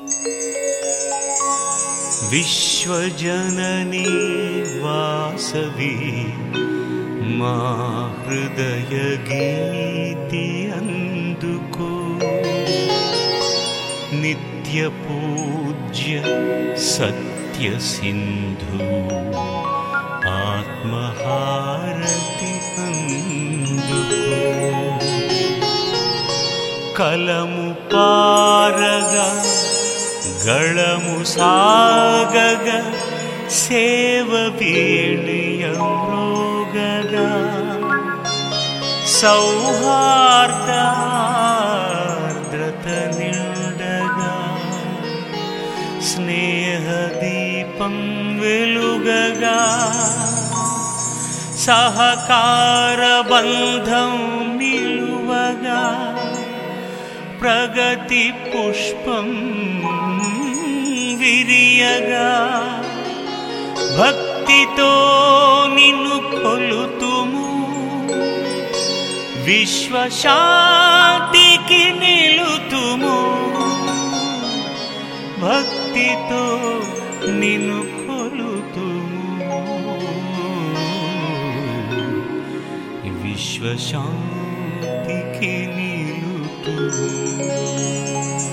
విశ్వజననీ వాసవి మా హృదయ గీతి అందుకో. నిత్య పూజ్య సత్య సింధు ఆత్మహారతి అందుకో. కలము పారగా గళము సాగగా సేవ వీణియమ్రోగగా సౌహార్దార్ద్రత నిండగా స్నేహదీపం వెలుగగా సహకార బంధం నిలువగా ప్రగతి పుష్పం విరియగా భక్తితో నిన్ను కొలుతుము. విశ్వశాంతికి నిలుతుము. భక్తితో నిన్ను కొలుతుము. విశ్వశాంతికి నిలుతుము.